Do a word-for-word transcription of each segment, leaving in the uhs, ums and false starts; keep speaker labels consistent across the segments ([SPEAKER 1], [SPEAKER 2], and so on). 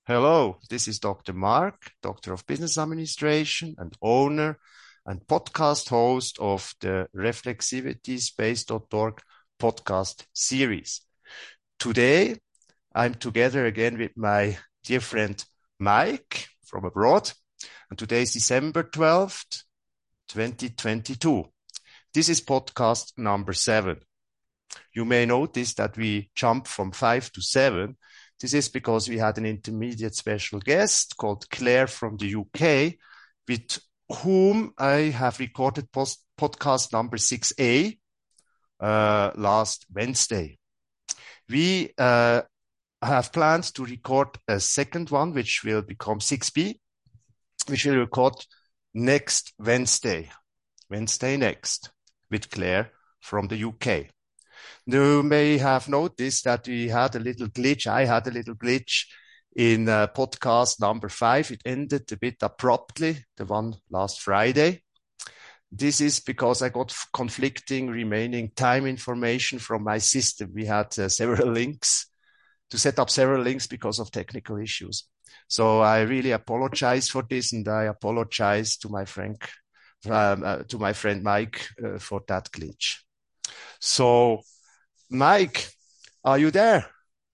[SPEAKER 1] Hello, this is Doctor Mark, Doctor of Business Administration and owner and podcast host of the reflexivity space dot org podcast series. Today, I'm together again with my dear friend Mike from abroad, and today is December twelfth, twenty twenty-two. This is podcast number seven. You may notice that we jump from five to seven. This is because we had an intermediate special guest called Claire from the U K, with whom I have recorded post- podcast number six A uh, last Wednesday. We uh, have planned to record a second one, which will become six B, which will record next Wednesday, Wednesday next, with Claire from the U K. You may have noticed that we had a little glitch. I had a little glitch in uh, podcast number five. It ended a bit abruptly, the one last Friday. This is because I got f- conflicting remaining time information from my system. We had uh, several links to set up several links because of technical issues. So I really apologize for this, and I apologize to my friend, um, uh, to my friend Mike uh, for that glitch. So, Mike, are you there?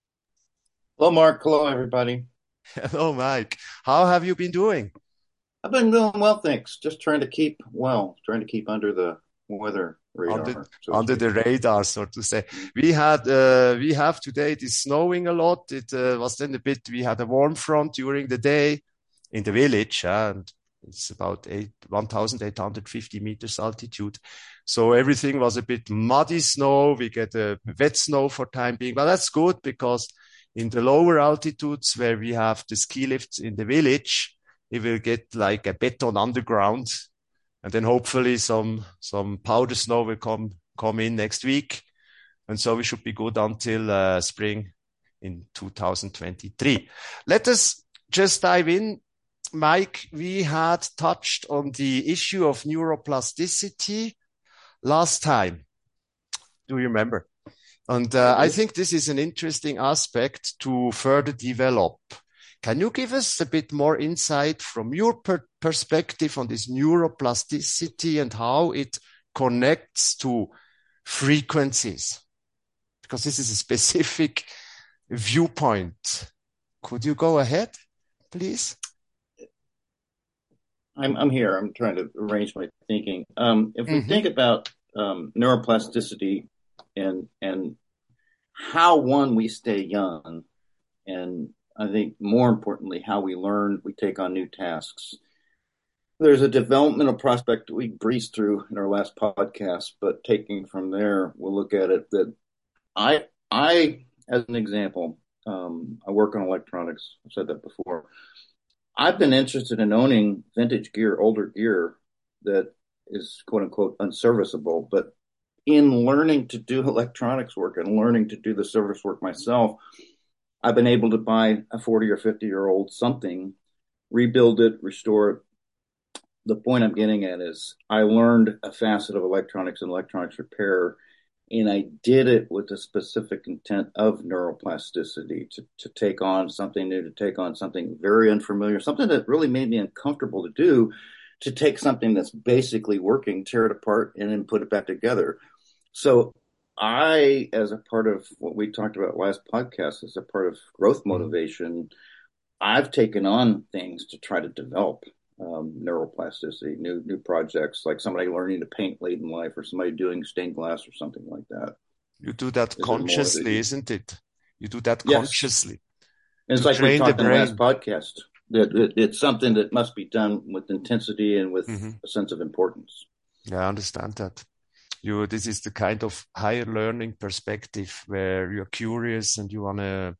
[SPEAKER 2] Hello, Mark. Hello, everybody.
[SPEAKER 1] Hello, Mike. How have you been doing?
[SPEAKER 2] I've been doing well, thanks. Just trying to keep well, trying to keep under the weather
[SPEAKER 1] Under
[SPEAKER 2] radar, so to
[SPEAKER 1] under
[SPEAKER 2] speak.
[SPEAKER 1] the radar, so to say. We had uh, we have today. It is snowing a lot. It uh, was then a bit. We had a warm front during the day in the village, uh, and it's about eight one thousand eight hundred fifty meters altitude. So everything was a bit muddy snow. We get a wet snow for time being, but that's good because in the lower altitudes where we have the ski lifts in the village, it will get like a beton underground, and then hopefully some some powder snow will come come in next week, and so we should be good until uh, spring in two thousand twenty-three. Let us just dive in. Mike, we had touched on the issue of neuroplasticity last time. Do you remember? And uh, I think this is an interesting aspect to further develop. Can you give us a bit more insight from your per- perspective on this neuroplasticity and how it connects to frequencies? Because this is a specific viewpoint. Could you go ahead, please?
[SPEAKER 2] I'm I'm here. I'm trying to arrange my thinking. Um, if we
[SPEAKER 1] Mm-hmm.
[SPEAKER 2] think about um, neuroplasticity and and how one we stay young, and I think more importantly how we learn, we take on new tasks. There's a developmental prospect that we breezed through in our last podcast, but taking from there, we'll look at it that I I as an example, um, I work on electronics. I've said that before. I've been interested in owning vintage gear, older gear that is quote unquote unserviceable. But in learning to do electronics work and learning to do the service work myself, I've been able to buy a forty or fifty year old something, rebuild it, restore it. The point I'm getting at is I learned a facet of electronics and electronics repair, and I did it with the specific intent of neuroplasticity to, to take on something new, to take on something very unfamiliar, something that really made me uncomfortable to do, to take something that's basically working, tear it apart, and then put it back together. So I, as a part of what we talked about last podcast, as a part of growth motivation, I've taken on things to try to develop um, neuroplasticity, new new projects, like somebody learning to paint late in life, or somebody doing stained glass, or something like that.
[SPEAKER 1] You do that
[SPEAKER 2] Is there more that
[SPEAKER 1] consciously,
[SPEAKER 2] you?
[SPEAKER 1] isn't it? You do that
[SPEAKER 2] Yes,
[SPEAKER 1] consciously
[SPEAKER 2] and it's
[SPEAKER 1] to
[SPEAKER 2] like we
[SPEAKER 1] train the
[SPEAKER 2] talked in the last
[SPEAKER 1] brain.
[SPEAKER 2] podcast that it, it's something that must be done with intensity and with
[SPEAKER 1] Mm-hmm.
[SPEAKER 2] a sense of importance.
[SPEAKER 1] Yeah, I understand that. You, this is the kind of higher learning perspective where you're curious and you want to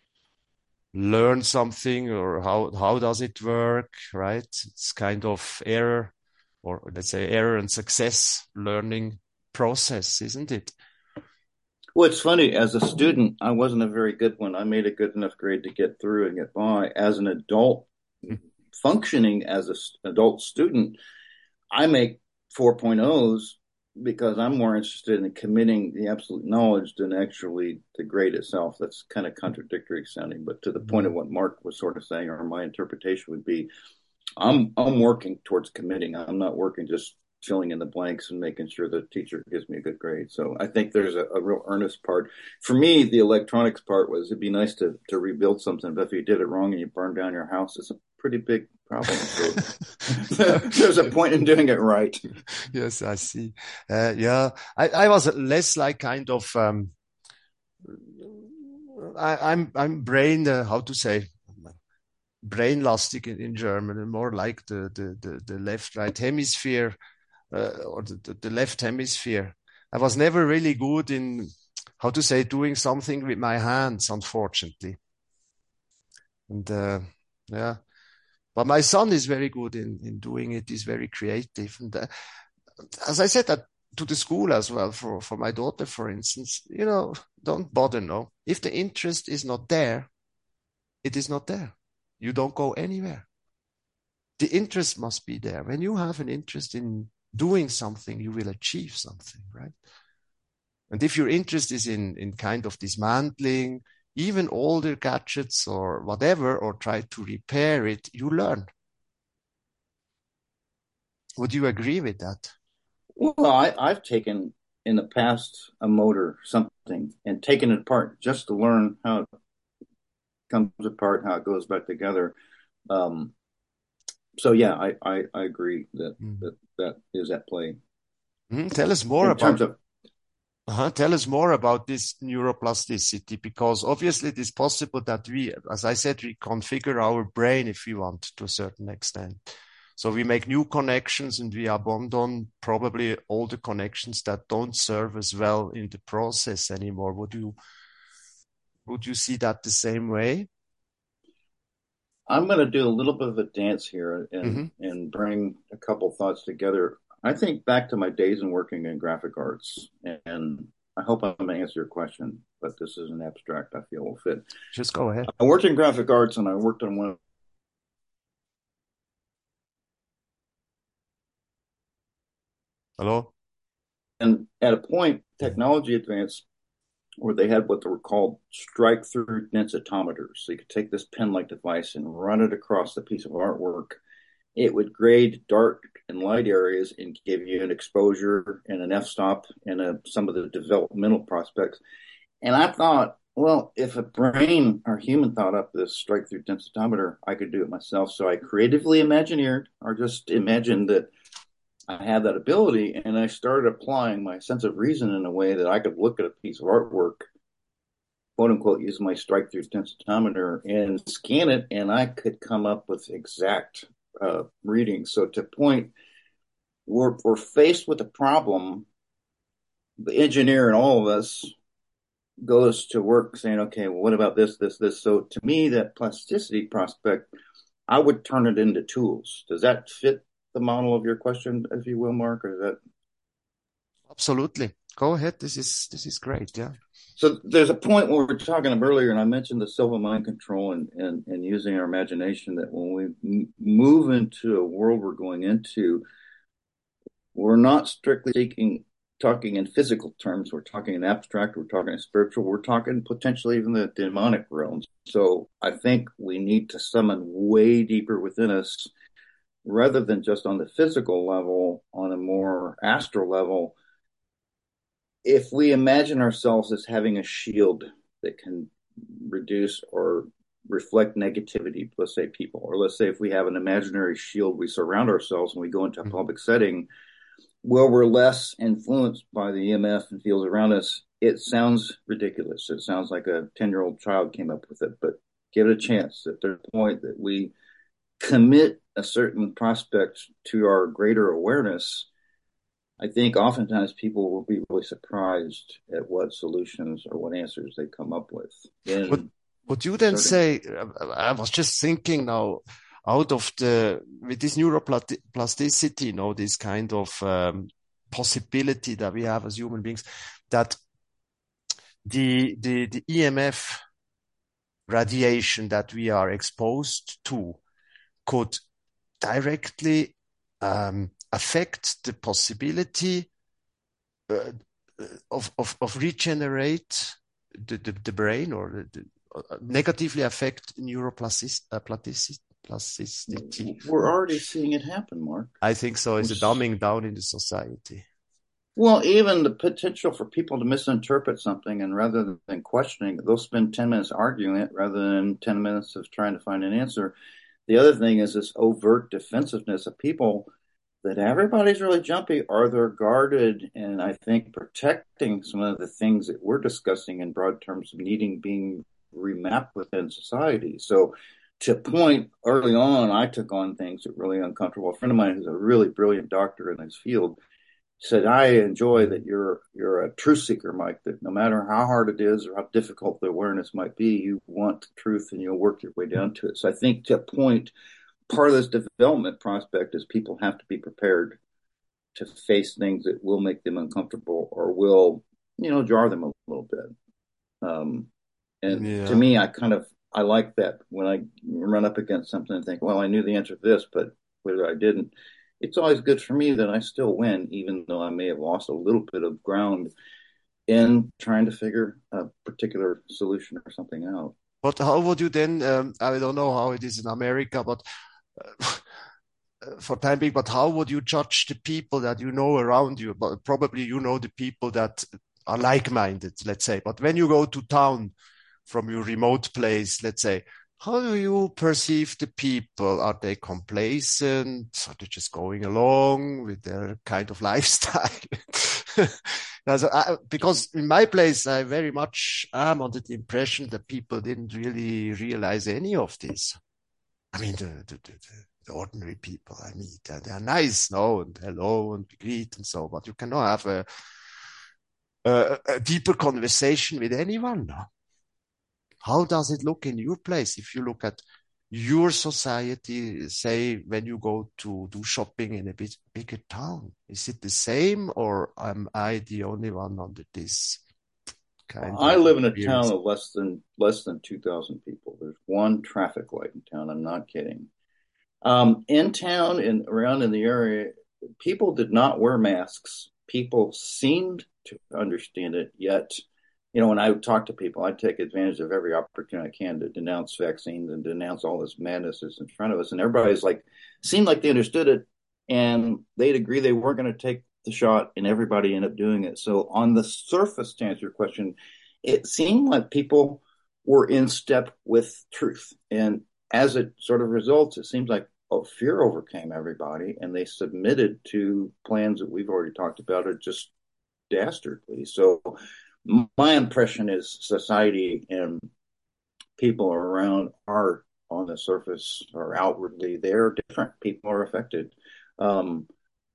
[SPEAKER 1] learn something, or how, how does it work, right? It's kind of error, or let's say error and success learning process, isn't it?
[SPEAKER 2] Well, it's funny. As a student, I wasn't a very good one. I made a good enough grade to get through and get by. As an adult, functioning as an adult student, I make 4.0s because I'm more interested in committing the absolute knowledge than actually the grade itself. That's kind of contradictory sounding, but to the point of what Mark was sort of saying, or my interpretation would be, I'm I'm working towards committing. I'm not working just filling in the blanks and making sure the teacher gives me a good grade. So I think there's a, a real earnest part. For me, the electronics part was it'd be nice to to rebuild something, but if you did it wrong and you burned down your house, it's a pretty big problem. So there's a point in doing it right.
[SPEAKER 1] Yes, I see. Uh, yeah, I, I was less like kind of um, I, I'm I'm brain uh, how to say brainlastig in, in German, and more like the the the, the left right hemisphere uh, or the, the, the left hemisphere. I was never really good in how to say doing something with my hands, unfortunately. And uh, yeah, but my son is very good in in doing it. He's very creative, and uh, as I said that to the school as well, for for my daughter, for instance, you know, don't bother. No, if the interest is not there, it is not there. You don't go anywhere. The interest must be there. When you have an interest in doing something, you will achieve something, right? And if your interest is in, in kind of dismantling even older gadgets or whatever, or try to repair it, you learn. Would you agree with that?
[SPEAKER 2] Well, I, I've taken in the past a motor, something, and taken it apart just to learn how it comes apart, how it goes back together. Um, so yeah, I, I, I agree that, mm. that that is at play.
[SPEAKER 1] Mm, tell us more
[SPEAKER 2] in
[SPEAKER 1] about
[SPEAKER 2] terms of
[SPEAKER 1] uh-huh, tell us more about this neuroplasticity, because obviously it is possible that we, as I said, we configure our brain if we want to a certain extent. So we make new connections and we abandon probably all the connections that don't serve us well in the process anymore. Would you would you see that the same way?
[SPEAKER 2] I'm going to do a little bit of a dance here and mm-hmm. and bring a couple thoughts together. I think back to my days in working in graphic arts, and I hope I'm going to answer your question, but this is an abstract I feel will fit.
[SPEAKER 1] Just go ahead.
[SPEAKER 2] I worked in graphic arts, and I worked on one.
[SPEAKER 1] Hello?
[SPEAKER 2] And at a point, technology advanced where they had what they were called strike-through densitometers. So you could take this pen-like device and run it across a piece of artwork. It would grade dark and light areas and give you an exposure and an f-stop and a, some of the developmental prospects. And I thought, well, if a brain or human thought up this strike-through densitometer, I could do it myself. So I creatively imagineered or just imagined that I had that ability, and I started applying my sense of reason in a way that I could look at a piece of artwork, quote unquote, use my strike-through densitometer and scan it, and I could come up with exact uh, readings. So to point, we're we're faced with a problem. The engineer in all of us goes to work saying, okay, well, what about this, this, this? So to me, that plasticity prospect, I would turn it into tools. Does that fit the model of your question, if you will, Mark, or is that?
[SPEAKER 1] Absolutely. Go ahead. This is this is great. Yeah.
[SPEAKER 2] So there's a point where we were talking about earlier, and I mentioned the silva mind control and, and, and using our imagination, that when we m- move into a world we're going into, we're not strictly speaking, talking in physical terms. We're talking in abstract, we're talking in spiritual, we're talking potentially even the demonic realms. So I think we need to summon way deeper within us, rather than just on the physical level, on a more astral level. If we imagine ourselves as having a shield that can reduce or reflect negativity, let's say people, or let's say if we have an imaginary shield we surround ourselves when we go into a public setting where we're less influenced by the E M F and fields around us, it sounds ridiculous. It sounds like a ten-year-old child came up with it, but give it a chance. At the point that we commit a certain prospect to our greater awareness, I think oftentimes people will be really surprised at what solutions or what answers they come up with.
[SPEAKER 1] And would, would you then certain... say, I was just thinking now, out of the, with this neuroplasticity, you know, this kind of um, possibility that we have as human beings, that the, the, the E M F radiation that we are exposed to could directly um, affect the possibility uh, of, of of regenerate the, the, the brain, or the, the, uh, negatively affect neuroplasticity? Plasticity.
[SPEAKER 2] We're already seeing it happen, Mark.
[SPEAKER 1] I think so. It's a
[SPEAKER 2] We're,
[SPEAKER 1] dumbing down in the society.
[SPEAKER 2] well, even the potential for people to misinterpret something, and rather than questioning, they'll spend ten minutes arguing it rather than ten minutes of trying to find an answer. The other thing is this overt defensiveness of people, that everybody's really jumpy, or they're guarded, and I think protecting some of the things that we're discussing in broad terms of needing being remapped within society. So to point early on, I took on things that were really uncomfortable. A friend of mine who's a really brilliant doctor in his field said, I enjoy that you're you're a truth seeker, Mike, that no matter how hard it is or how difficult the awareness might be, you want truth and you'll work your way down to it. So I think to point, part of this development prospect is people have to be prepared to face things that will make them uncomfortable or will, you know, jar them a little bit. Um, and
[SPEAKER 1] Yeah.
[SPEAKER 2] to me, I kind of, I like that when I run up against something and think, well, I knew the answer to this, but whether I didn't, it's always good for me that I still win, even though I may have lost a little bit of ground in trying to figure a particular solution or something out.
[SPEAKER 1] But how would you then, um, I don't know how it is in America, but uh, for time being, but how would you judge the people that you know around you? But probably you know the people that are like-minded, let's say. But when you go to town from your remote place, let's say, how do you perceive the people? Are they complacent? Are they just going along with their kind of lifestyle? I, because in my place, I very much am under the impression that people didn't really realize any of this. I mean, the, the, the, the ordinary people I meet, they are nice, no, and hello, and greet and so, but you cannot have a, a, a deeper conversation with anyone. No? How does it look in your place? If you look at your society, say when you go to do shopping in a bit bigger town, is it the same, or am I the only one under this kind
[SPEAKER 2] I
[SPEAKER 1] of
[SPEAKER 2] live in a
[SPEAKER 1] experience?
[SPEAKER 2] town of less than less than two thousand people. There's one traffic light in town. I'm not kidding. Um, in town and around in the area, people did not wear masks. People seemed to understand it, yet, you know, when I talk to people, I take advantage of every opportunity I can to denounce vaccines and denounce all this madness that's in front of us. And everybody's like, seemed like they understood it, and they'd agree they weren't going to take the shot, and everybody ended up doing it. So on the surface, to answer your question, it seemed like people were in step with truth. And as it sort of results, it seems like, oh, fear overcame everybody, and they submitted to plans that we've already talked about are just dastardly. So my impression is society and people around are on the surface or outwardly, they're different. People are affected. Um,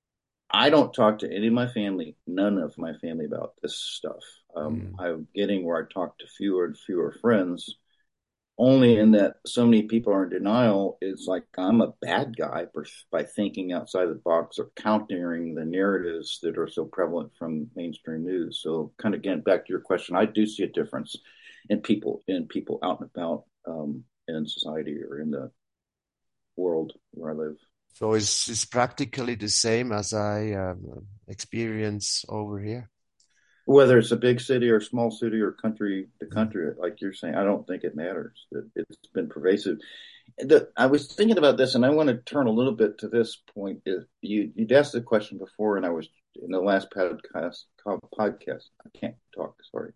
[SPEAKER 2] I don't talk to any of my family, none of my family, about this stuff. Um,
[SPEAKER 1] Mm.
[SPEAKER 2] I'm getting where I talk to fewer and fewer friends, only in that so many people are in denial. It's like I'm a bad guy by thinking outside the box or countering the narratives that are so prevalent from mainstream news. So kind of getting back to your question, I do see a difference in people, in people out and about um, in society or in the world where I live.
[SPEAKER 1] So it's, it's practically the same as I um, experience over here.
[SPEAKER 2] Whether it's a big city or small city or country to country, like you're saying, I don't think it matters. It's been pervasive. The, I was thinking about this, and I want to turn a little bit to this point. Is you you'd asked the question before, and I was in the last podcast. Podcast, I can't talk. Sorry.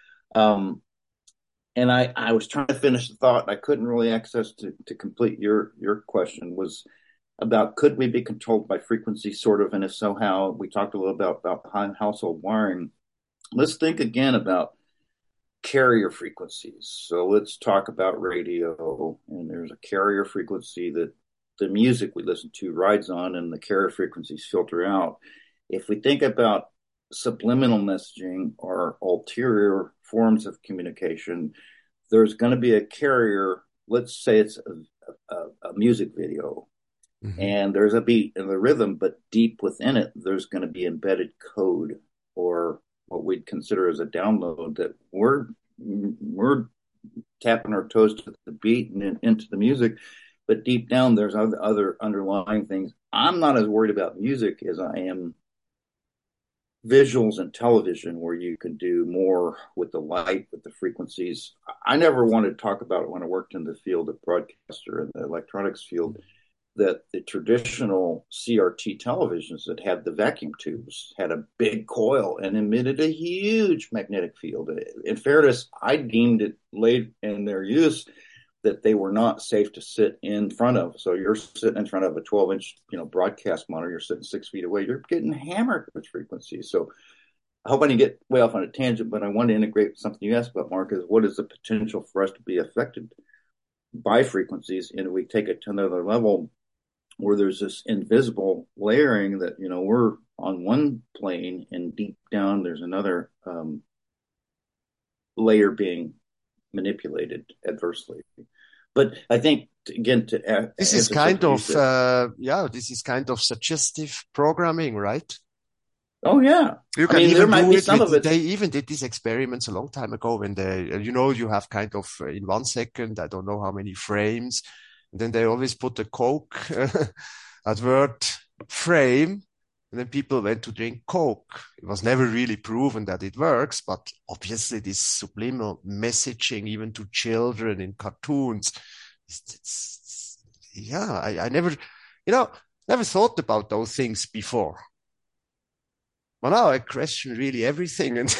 [SPEAKER 2] Um, and I I was trying to finish the thought. I couldn't really access to to complete your your question. Was about could we be controlled by frequency, sort of, and if so, how? We talked a little about about household wiring. Let's think again about carrier frequencies. So let's talk about radio, and there's a carrier frequency that the music we listen to rides on, and the carrier frequencies filter out. If we think about subliminal messaging or ulterior forms of communication, there's going to be a carrier. Let's say it's a, a, a music video, mm-hmm. and there's a beat and the rhythm, but deep within it, there's going to be embedded code or what we'd consider as a download that we're we're tapping our toes to the beat and in, into the music, but deep down there's other, other underlying things. I'm not as worried about music as I am visuals in television where you can do more with the light, with the frequencies. I never wanted to talk about it when I worked in the field of broadcaster and the electronics field, that the traditional C R T televisions that had the vacuum tubes had a big coil and emitted a huge magnetic field. In fairness, I deemed it late in their use that they were not safe to sit in front of. So you're sitting in front of a twelve inch, you know, broadcast monitor, you're sitting six feet away, you're getting hammered with frequencies. So I hope I didn't get way off on a tangent, but I want to integrate something you asked about, Mark, is what is the potential for us to be affected by frequencies? And we take it to another level where there's this invisible layering that, you know, we're on one plane and deep down there's another um, layer being manipulated adversely. But I think, again, to uh,
[SPEAKER 1] this is kind of uh, yeah, this is kind of suggestive programming, right?
[SPEAKER 2] Oh yeah,
[SPEAKER 1] you can
[SPEAKER 2] I mean,
[SPEAKER 1] even
[SPEAKER 2] there might
[SPEAKER 1] do
[SPEAKER 2] be
[SPEAKER 1] it
[SPEAKER 2] some
[SPEAKER 1] with,
[SPEAKER 2] of it.
[SPEAKER 1] They even did these experiments a long time ago when they, you know, you have kind of uh, in one second, I don't know how many frames, and then they always put a Coke advert frame. And then people went to drink Coke. It was never really proven that it works, but obviously this subliminal messaging, even to children in cartoons, it's, it's, it's, yeah, I, I never, you know, never thought about those things before. Well, now I question really everything, and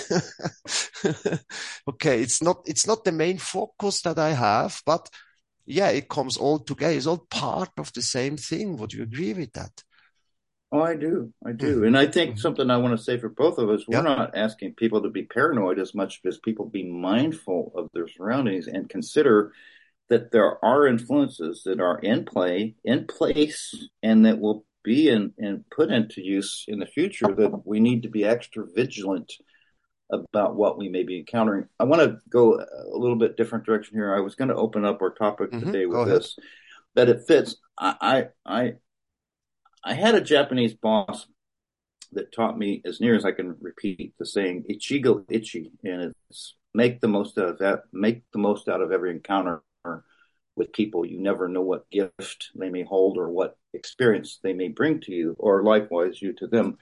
[SPEAKER 1] okay, it's not, it's not the main focus that I have, but yeah, it comes all together. It's all part of the same thing. Would you agree with that?
[SPEAKER 2] Oh, I do. I do.
[SPEAKER 1] Mm-hmm.
[SPEAKER 2] And I think
[SPEAKER 1] Mm-hmm.
[SPEAKER 2] something I want to say for both of us, we're
[SPEAKER 1] Yeah.
[SPEAKER 2] not asking people to be paranoid as much as people be mindful of their surroundings and consider that there are influences that are in play, in place, and that will be in, and put into use in the future, that we need to be extra vigilant about what we may be encountering. I want to go a little bit different direction here. I was going to open up our topic
[SPEAKER 1] Mm-hmm.
[SPEAKER 2] today
[SPEAKER 1] Go
[SPEAKER 2] with
[SPEAKER 1] ahead.
[SPEAKER 2] this, that it fits. I, I, I had a Japanese boss that taught me, as near as I can repeat, the saying "ichigo ichi," and it's make the most out of that. Make the most out of every encounter with people. You never know what gift they may hold or what experience they may bring to you, or likewise you to them.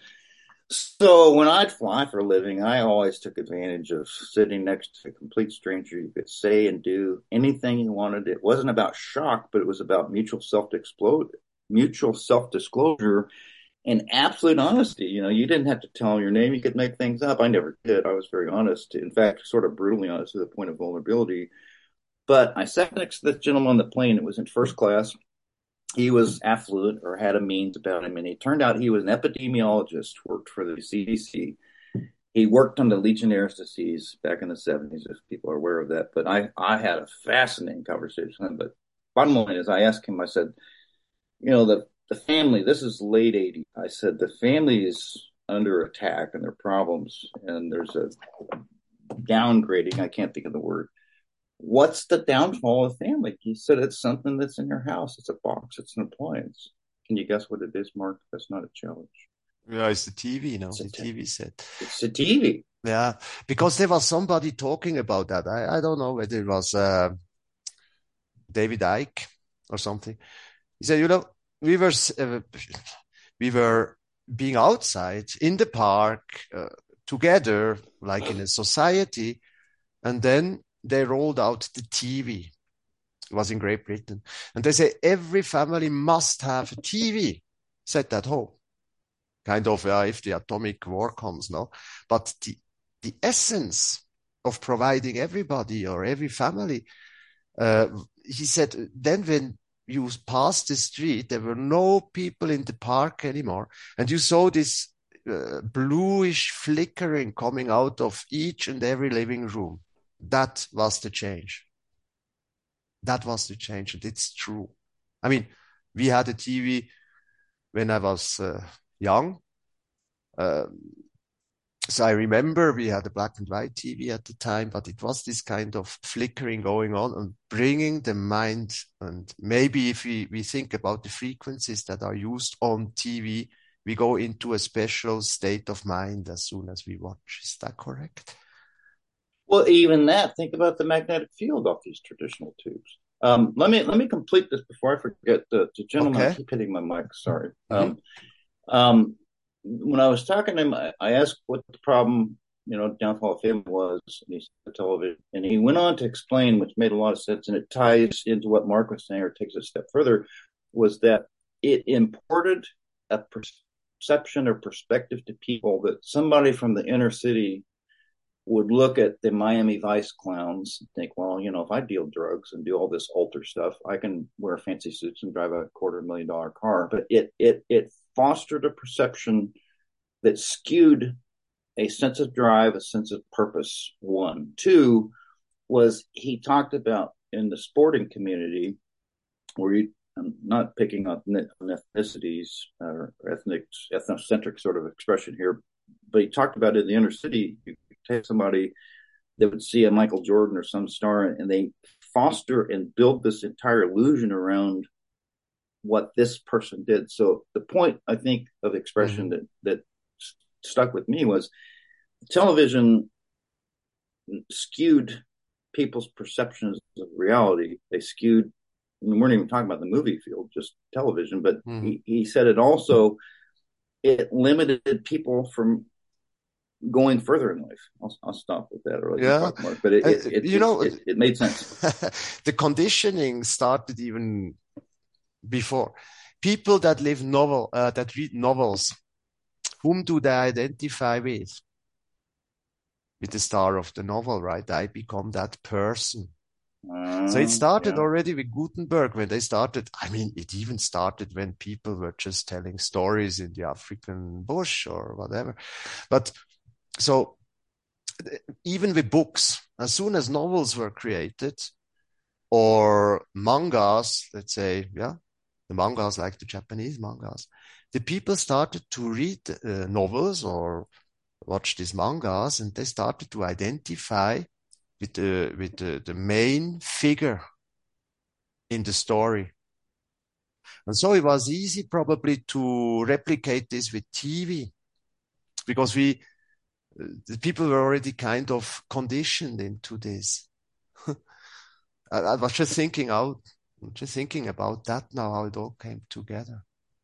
[SPEAKER 2] So when I'd fly for a living, I always took advantage of sitting next to a complete stranger. You could say and do anything you wanted. It wasn't about shock, but it was about mutual self-explode, mutual self-disclosure and absolute honesty. You know, you didn't have to tell them your name. You could make things up. I never did. I was very honest. In fact, sort of brutally honest to the point of vulnerability. But I sat next to this gentleman on the plane. It was in first class. He was affluent or had a means about him. And it turned out he was an epidemiologist, worked for the C D C. He worked on the Legionnaire's disease back in the seventies, if people are aware of that. But I, I had a fascinating conversation with him. But bottom line is, I asked him, I said, you know, the the family, this is late eighties. I said, the family is under attack and there are problems and there's a downgrading. I can't think of the word. What's the downfall of family? He said, it's something that's in your house. It's a box. It's an appliance. Can you guess what it is, Mark? That's not a challenge.
[SPEAKER 1] Yeah, it's the T V now,
[SPEAKER 2] It's a
[SPEAKER 1] the
[SPEAKER 2] t-
[SPEAKER 1] T V set.
[SPEAKER 2] It's a T V.
[SPEAKER 1] Yeah, because there was somebody talking about that. I, I don't know whether it was uh, David Icke or something. He said, you know, we were uh, we were being outside in the park uh, together, like in a society, and then they rolled out the T V. It was in Great Britain, and they say every family must have a T V set at home. Kind of, uh, if the atomic war comes, no, but the the essence of providing everybody or every family, uh, he said, then when you passed the street, there were no people in the park anymore. And you saw this uh, bluish flickering coming out of each and every living room. That was the change. That was the change. And it's true. I mean, we had a T V when I was uh, young. Uh, So I remember we had a black and white T V at the time, but it was this kind of flickering going on and bringing the mind. And maybe if we, we think about the frequencies that are used on T V, we go into a special state of mind as soon as we watch. Is that correct?
[SPEAKER 2] Well, even that, think about the magnetic field off these traditional tubes. Um, let me let me complete this before I forget. The, the gentleman,
[SPEAKER 1] Okay.
[SPEAKER 2] I keep hitting my mic. Sorry.
[SPEAKER 1] Mm-hmm.
[SPEAKER 2] Um, um, when I was talking to him, I, I asked what the problem, you know, downfall of fame was, and he said television. And he went on to explain, which made a lot of sense, and it ties into what Mark was saying, or takes a step further, was that it imported a perception or perspective to people that somebody from the inner city would look at the Miami Vice clowns and think, well, you know, if I deal drugs and do all this alter stuff, I can wear fancy suits and drive a quarter million dollar car. But it it it fostered a perception that skewed a sense of drive, a sense of purpose. One, two was he talked about in the sporting community where you. I'm not picking on ethnicities or ethnic ethnocentric sort of expression here, but he talked about in the inner city. You take somebody that would see a Michael Jordan or some star, and they foster and build this entire illusion around what this person did. So the point, I think, of expression mm-hmm. that that stuck with me was television skewed people's perceptions of reality. They skewed. We weren't even talking about the movie field, just television. But mm-hmm. he, he said it also it limited people from going further in life. I'll, I'll stop with that. Or
[SPEAKER 1] yeah,
[SPEAKER 2] talk more, but it, it, it,
[SPEAKER 1] you know,
[SPEAKER 2] it, it made sense.
[SPEAKER 1] The conditioning started even before. People that live novel, uh, that read novels, whom do they identify with? With the star of the novel, right? I become that person. Uh, so it started yeah. already with Gutenberg when they started. I mean, it even started when people were just telling stories in the African bush or whatever. But so even with books, as soon as novels were created or mangas, let's say, yeah, the mangas like the Japanese mangas, the people started to read uh, novels or watch these mangas, and they started to identify with the with the, the main figure in the story. And so it was easy probably to replicate this with T V, because we the people were already kind of conditioned into this. I, I was just thinking out, just thinking about that now, how it all came together.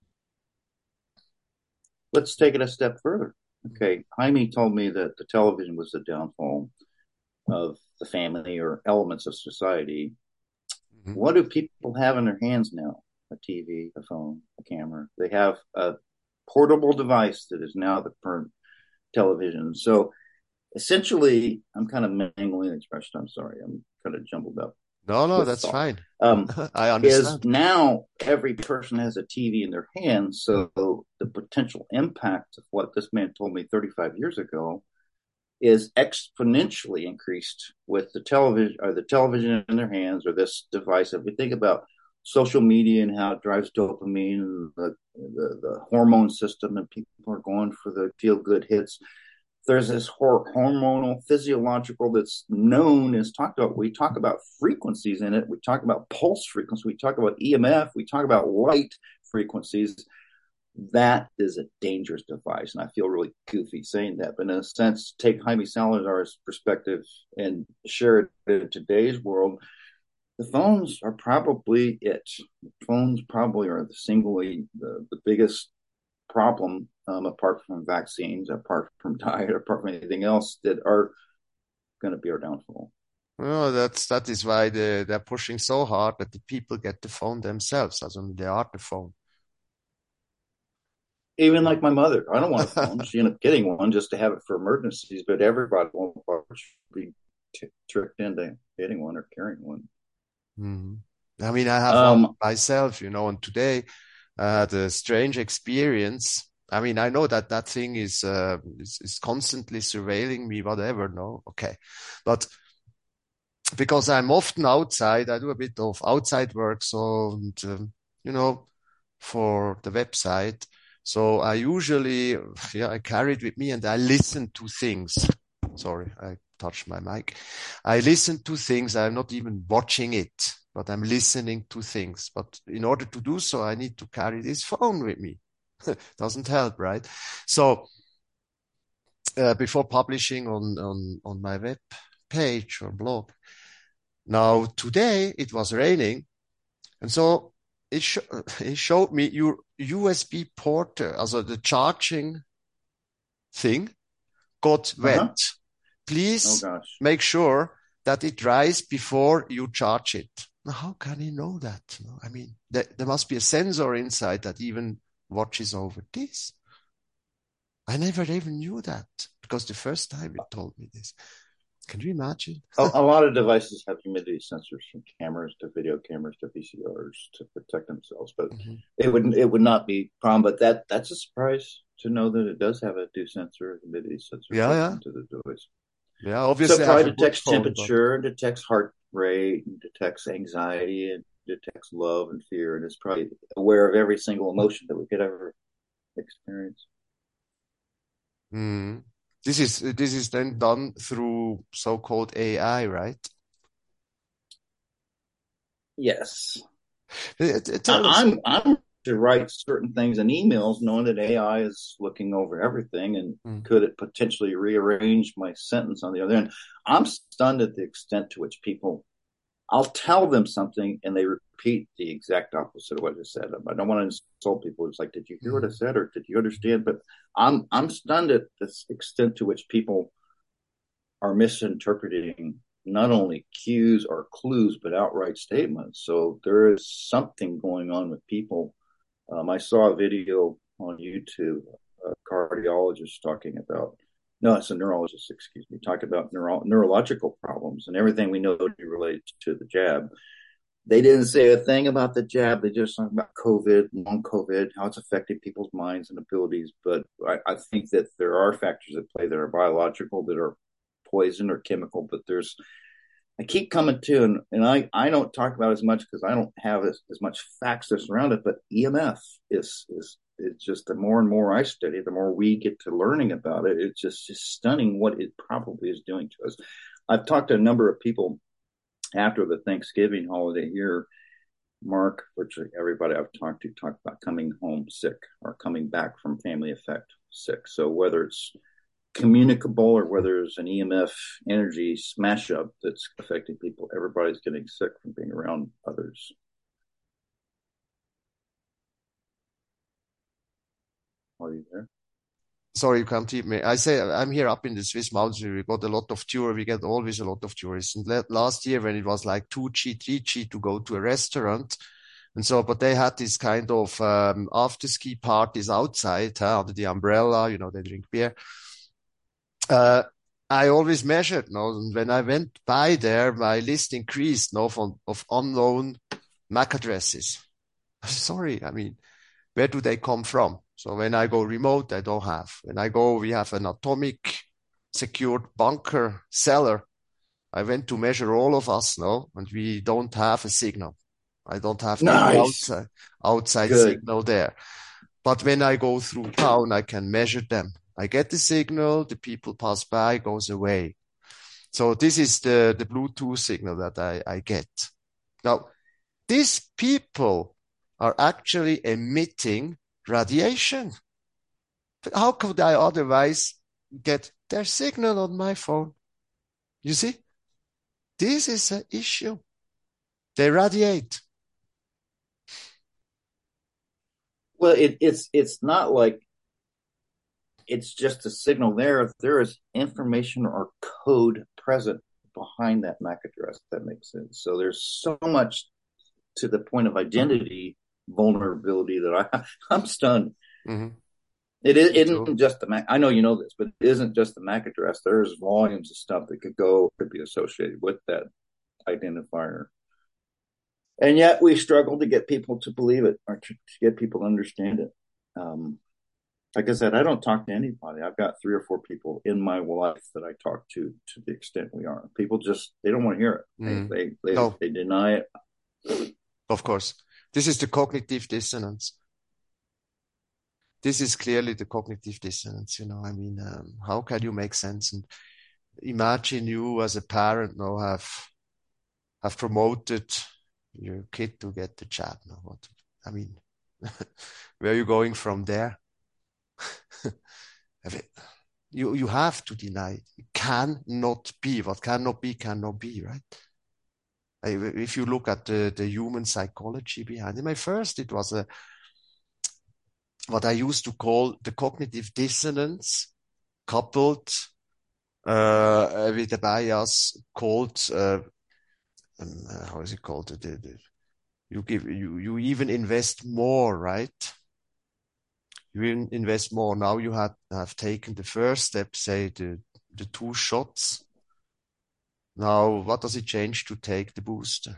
[SPEAKER 2] Let's take it a step further. Okay, Jaime told me that the television was the downfall of the family or elements of society. Mm-hmm. What do people have in their hands now? A T V, a phone, a camera. They have a portable device that is now the current television. So essentially, I'm kind of mangling the expression. I'm sorry, I'm kind of jumbled up.
[SPEAKER 1] No, no, that's thought. fine.
[SPEAKER 2] Um,
[SPEAKER 1] I understand.
[SPEAKER 2] Is now every person has a T V in their hands. So the potential impact of what this man told me thirty-five years ago is exponentially increased with the television or the television in their hands or this device. If we think about social media and how it drives dopamine and the, the, the hormone system, and people are going for the feel good hits. There's this hormonal, physiological that's known as talked about. We talk about frequencies in it. We talk about pulse frequency. We talk about E M F. We talk about light frequencies. That is a dangerous device. And I feel really goofy saying that. But in a sense, take Jaime Salazar's perspective and share it in today's world. The phones are probably it. The phones probably are the singly the, the biggest problem, um, apart from vaccines, apart from diet, apart from anything else, that are going to be our downfall.
[SPEAKER 1] Well, that's that is why they they're pushing so hard that the people get the phone themselves. As in they are the phone.
[SPEAKER 2] Even like my mother, I don't want a phone. She ended up getting one just to have it for emergencies. But everybody won't be t- tricked into getting one or carrying one.
[SPEAKER 1] Mm-hmm. I mean, I have um, one myself, you know, and today I had a strange experience. I mean, I know that that thing is, uh, is, is constantly surveilling me, whatever. No, okay. But because I'm often outside, I do a bit of outside work. So, and, um, you know, for the website. So I usually, yeah, I carry it with me and I listen to things. Sorry, I touched my mic. I listen to things. I'm not even watching it, but I'm listening to things. But in order to do so, I need to carry this phone with me. Doesn't help, right? So uh, before publishing on, on, on my web page or blog. Now, today it was raining. And so it, sh it showed me your U S B port, also the charging thing, got wet.
[SPEAKER 2] Uh-huh.
[SPEAKER 1] Please
[SPEAKER 2] Oh gosh.
[SPEAKER 1] make sure that it dries before you charge it. Now, how can he know that? I mean, there, there must be a sensor inside that even watches over this. I never even knew that because the first time you told me this. Can you imagine?
[SPEAKER 2] A, a lot of devices have humidity sensors, from cameras to video cameras to V C Rs, to protect themselves, but mm-hmm. it would it would not be a problem. But that that's a surprise to know that it does have a dew sensor, a humidity sensor
[SPEAKER 1] yeah,
[SPEAKER 2] built
[SPEAKER 1] yeah.
[SPEAKER 2] into the device.
[SPEAKER 1] Yeah, obviously.
[SPEAKER 2] So it probably detects
[SPEAKER 1] phone,
[SPEAKER 2] temperature,
[SPEAKER 1] but...
[SPEAKER 2] detects heart rate, and detects anxiety, and detects love and fear, and it's probably aware of every single emotion that we could ever experience.
[SPEAKER 1] Mm. This is this is then done through so-called A I, right?
[SPEAKER 2] Yes.
[SPEAKER 1] Tell us.
[SPEAKER 2] I'm I'm to write certain things in emails, knowing that A I is looking over everything, and mm. could it potentially rearrange my sentence on the other end? I'm stunned at the extent to which people, I'll tell them something and they repeat the exact opposite of what I said. I don't want to insult people. It's like, did you hear mm. what I said, or did you understand? But I'm I'm stunned at the extent to which people are misinterpreting not only cues or clues, but outright statements. So there is something going on with people. Um, I saw a video on YouTube, a cardiologist talking about, no, it's a neurologist, excuse me, talking about neuro- neurological problems and everything we know to be related to the jab. They didn't say a thing about the jab. They just talked about COVID, long COVID, how it's affecting people's minds and abilities. But I, I think that there are factors at play that are biological, that are poison or chemical, but there's, I keep coming to, and, and I, I don't talk about it as much because I don't have as, as much facts that surround it, but E M F is, is, is just the more and more I study, the more we get to learning about it. It's just, just stunning what it probably is doing to us. I've talked to a number of people after the Thanksgiving holiday here, Mark, virtually everybody I've talked to talked about coming home sick or coming back from family effect sick. So whether it's communicable or whether it's an E M F energy smash up that's affecting people, everybody's getting sick from being around others. Are you there?
[SPEAKER 1] Sorry, you can't hear me. I say I'm here up in the Swiss mountains. We got a lot of tourists. We get always a lot of tourists. And last year when it was like two G, three G to go to a restaurant, and so, but they had this kind of um, after ski parties outside huh, under the umbrella. You know, they drink beer. Uh, I always measured, no, and when I went by there, my list increased, no, from of unknown M A C addresses. Sorry, I mean, where do they come from? So when I go remote, I don't have. When I go, we have an atomic secured bunker cellar. I went to measure all of us, no, and we don't have a signal. I don't have
[SPEAKER 2] nice.
[SPEAKER 1] any outside, outside signal there. But when I go through town, I can measure them. I get the signal, the people pass by, goes away. So this is the, the Bluetooth signal that I, I get. Now, these people are actually emitting radiation. How could I otherwise get their signal on my phone? You see, this is an issue. They radiate.
[SPEAKER 2] Well, it, it's it's not like it's just a signal there. There is information or code present behind that M A C address. That makes sense. So there's so much to the point of identity vulnerability that I, I'm stunned. Mm-hmm. It is, isn't just the M A C. I know you know this, but it isn't just the M A C address. There's volumes of stuff that could go, could be associated with that identifier. And yet we struggle to get people to believe it or to, to get people to understand it. Um, like I said, I don't talk to anybody. I've got three or four people in my life that I talk to to the extent we are. People just, they don't want to hear it. Mm. They, they, they, no. they deny it.
[SPEAKER 1] Of course. This is the cognitive dissonance. This is clearly the cognitive dissonance. You know, I mean, um, how can you make sense? And imagine you as a parent now have, have promoted your kid to get the jab. Now, what, I mean, where are you going from there? you, you have to deny it. It cannot be. What cannot be, cannot be, right? if you look at the, the human psychology behind it, my first, it was a, what I used to call the cognitive dissonance coupled uh, with a bias called, uh, um, how is it called? The, the, you give, you, you even invest more, right? You invest more. Now you have, have taken the first step, say the, the two shots. Now, what does it change to take the booster?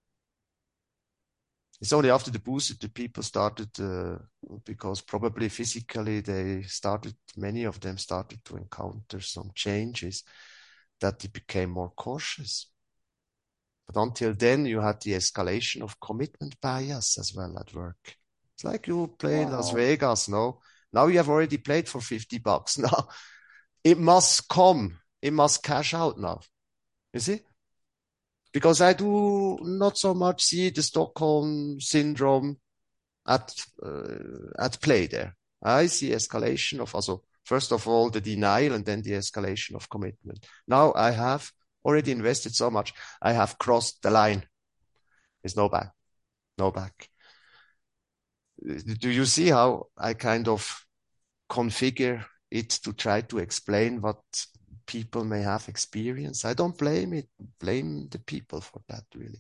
[SPEAKER 1] It's only after the booster the people started, uh, because probably physically they started, many of them started to encounter some changes, that they became more cautious. But until then, you had the escalation of commitment bias as well at work. It's like you play
[SPEAKER 2] Wow.
[SPEAKER 1] Las Vegas, no? Now you have already played for fifty bucks. Now it must come. It must cash out now. You see? Because I do not so much see the Stockholm syndrome at uh, at play there. I see escalation of, also, first of all, the denial and then the escalation of commitment. Now I have already invested so much. I have crossed the line. There's no back. No back. Do you see how I kind of configure it to try to explain what people may have experienced? I don't blame it, blame the people for that, really.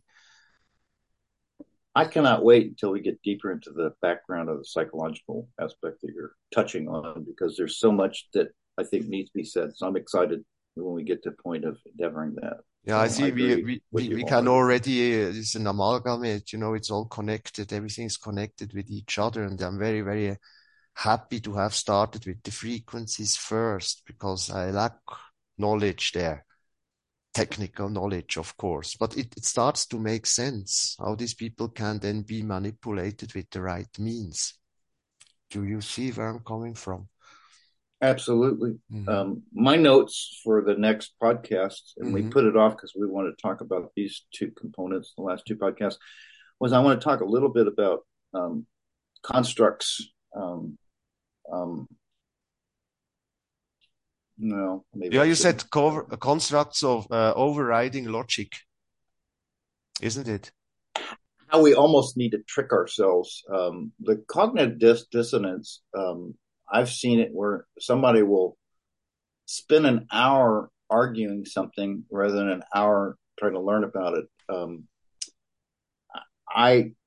[SPEAKER 2] I cannot wait until we get deeper into the background of the psychological aspect that you're touching on, because there's so much that I think needs to be said. So I'm excited when we get to the point of endeavoring that.
[SPEAKER 1] Yeah,
[SPEAKER 2] so
[SPEAKER 1] I see.
[SPEAKER 2] I
[SPEAKER 1] we we we, we can already. Uh, it's an amalgamate. You know, it's all connected. Everything is connected with each other, and I'm very very happy to have started with the frequencies first, because I lack knowledge there, technical knowledge, of course, but it, it starts to make sense how these people can then be manipulated with the right means. Do you see where I'm coming from?
[SPEAKER 2] Absolutely. Mm-hmm. Um, my notes for the next podcast, and mm-hmm. we put it off because we want to talk about these two components, the last two podcasts, was I want to talk a little bit about um, constructs. Um, um, no, maybe
[SPEAKER 1] yeah, you said cover, uh, constructs of uh, overriding logic, isn't it?
[SPEAKER 2] How we almost need to trick ourselves. Um, the cognitive dis- dissonance, um, I've seen it where somebody will spend an hour arguing something rather than an hour trying to learn about it. Um, I,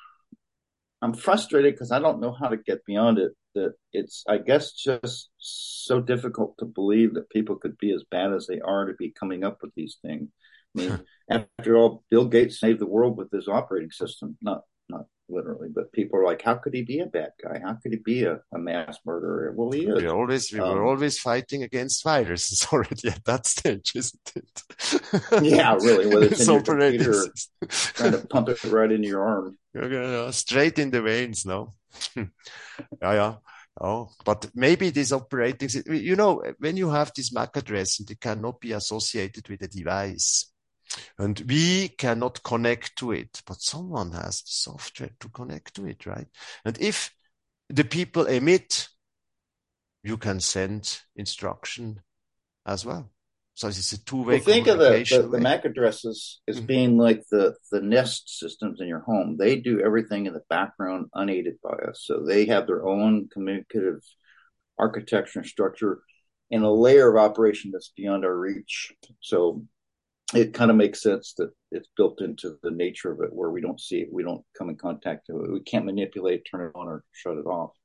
[SPEAKER 2] I'm frustrated because I don't know how to get beyond it. That it's, I guess, just so difficult to believe that people could be as bad as they are to be coming up with these things. I mean, after all, Bill Gates saved the world with his operating system. Not, not literally, but people are like, how could he be a bad guy? How could he be a, a mass murderer? Well, he is.
[SPEAKER 1] We always, we um, were always fighting against viruses already at that stage, isn't it?
[SPEAKER 2] Yeah, really. Whether it's in your computer, trying to pump it right into your arm.
[SPEAKER 1] Okay, straight in the veins, no? yeah, yeah. Oh, but maybe this operating, you know, when you have this M A C address, and it cannot be associated with a device, and we cannot connect to it, but someone has the software to connect to it, right? And if the people emit, you can send instruction as well. So it's a two-way
[SPEAKER 2] well, think
[SPEAKER 1] communication.
[SPEAKER 2] Think of the, the, the M A C addresses as mm-hmm. being like the, the Nest systems in your home. They do everything in the background unaided by us. So they have their own communicative architecture and structure and a layer of operation that's beyond our reach. So it kind of makes sense that it's built into the nature of it, where we don't see it, we don't come in contact with it, we can't manipulate, turn it on or shut it off.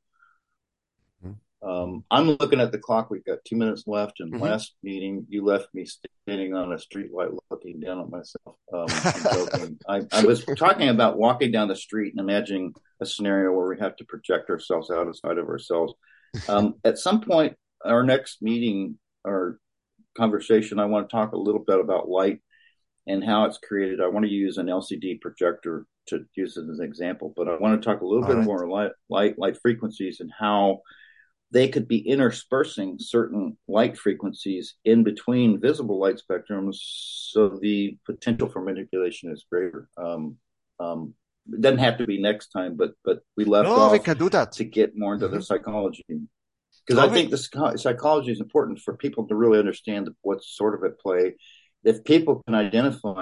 [SPEAKER 2] Mm-hmm. Um, I'm looking at the clock. We've got two minutes left. And mm-hmm. last meeting, you left me standing on a street light looking down at myself. Um, I'm joking. I, I was talking about walking down the street and imagining a scenario where we have to project ourselves outside of ourselves. Um, at some point, our next meeting or conversation, I want to talk a little bit about light and how it's created. I want to use an L C D projector to use it as an example, but I want to talk a little All bit right. more light, light, light frequencies and how they could be interspersing certain light frequencies in between visible light spectrums, so the potential for manipulation is greater. Um, um, it doesn't have to be next time, but but we left
[SPEAKER 1] no,
[SPEAKER 2] off
[SPEAKER 1] we can do that.
[SPEAKER 2] to get more into mm-hmm. the psychology. Because I think the psychology is important for people to really understand what's sort of at play. If people can identify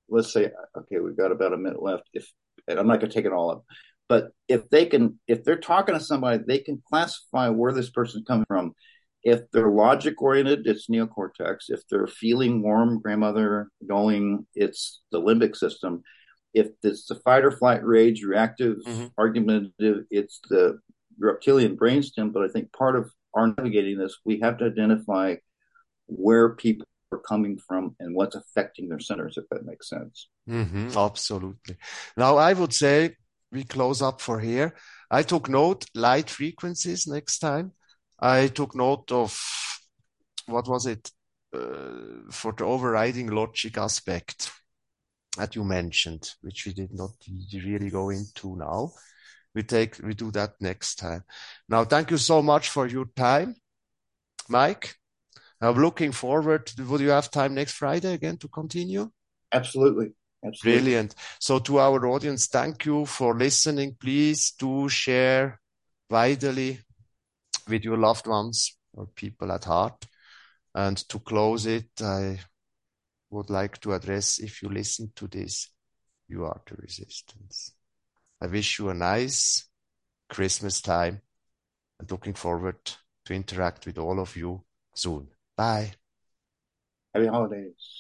[SPEAKER 2] let's say, okay, we've got about a minute left. If and I'm not going to take it all up, but if they can, if they're talking to somebody, they can classify where this person's coming from. If they're logic oriented, it's neocortex. If they're feeling warm, grandmother going, it's the limbic system. If it's the fight or flight, rage, reactive,
[SPEAKER 1] Mm-hmm.
[SPEAKER 2] argumentative, it's the reptilian brainstem. But I think part of our navigating this, we have to identify where people are coming from and what's affecting their centers, if that makes sense.
[SPEAKER 1] Mm-hmm. Absolutely. Now, I would say we close up for here. I took note light frequencies next time. I took note of what was it uh, for the overriding logic aspect that you mentioned, which we did not really go into now. We take, we do that next time. Now, thank you so much for your time, Mike. I'm looking forward. Would you have time next Friday again to continue?
[SPEAKER 2] Absolutely. Absolutely.
[SPEAKER 1] Brilliant. So to our audience, thank you for listening. Please do share widely with your loved ones or people at heart. And to close it, I would like to address, if you listen to this, you are the resistance. I wish you a nice Christmas time and looking forward to interact with all of you soon. Bye.
[SPEAKER 2] Happy holidays.